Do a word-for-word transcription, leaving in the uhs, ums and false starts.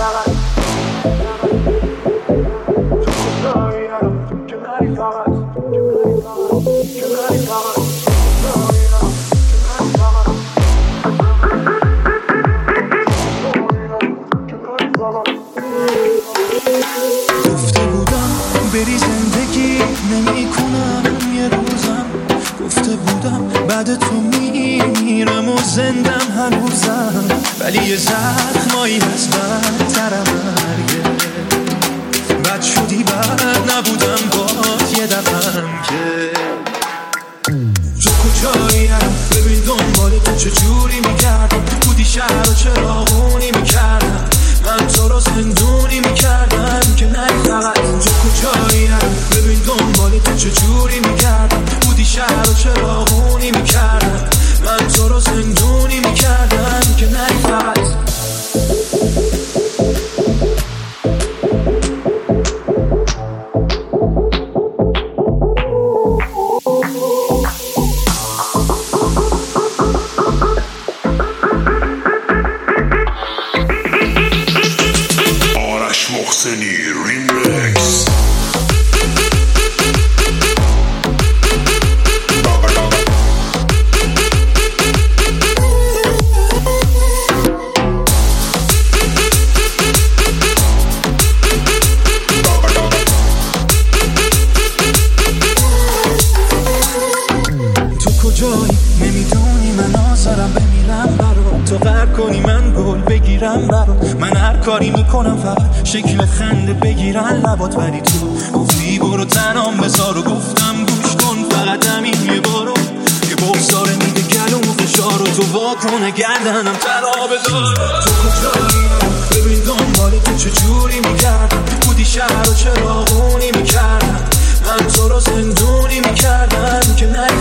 فقط تو کجایی الان که نری فقط که نری فقط گفته بودم بری زندگی نمی کنم یه روزم، گفته بودم بعد تو میمیرم و زندم هنوزم، ولی یه زخمایی هست بدترم مرگه. بد شدی بد نبودم باد یه دفعم که تو کجایی الان ببین دنبال تو چجوری میکردم، بودی شهر و چراغونی میکردم، من تو رو زندونی میکردم که نری فقط. تو کجایی الان ببین دنبال تو چجوری میکردم، بودی شهر و چراغونی میکردم، من تو رو زندونی میکردم که نری فقط. نمیدونی من آزارم بمیرم برات، تو غر کنی من گل بگیرم برات، من هر کاری میکنم فقط شکل خنده بگیرن لبات، ولی تو گفتی برو تنام بذار و گفتم گوش کن فقط همین یه بارو، یه بغضاره میده گلوم فشار و تو واکنه گردنم تنها بذار. تو کجایی ببین دنبال تو چجوری میگردم، بودی شهر و چراغونی میکردم، من تو رو زندونی میکردم که نه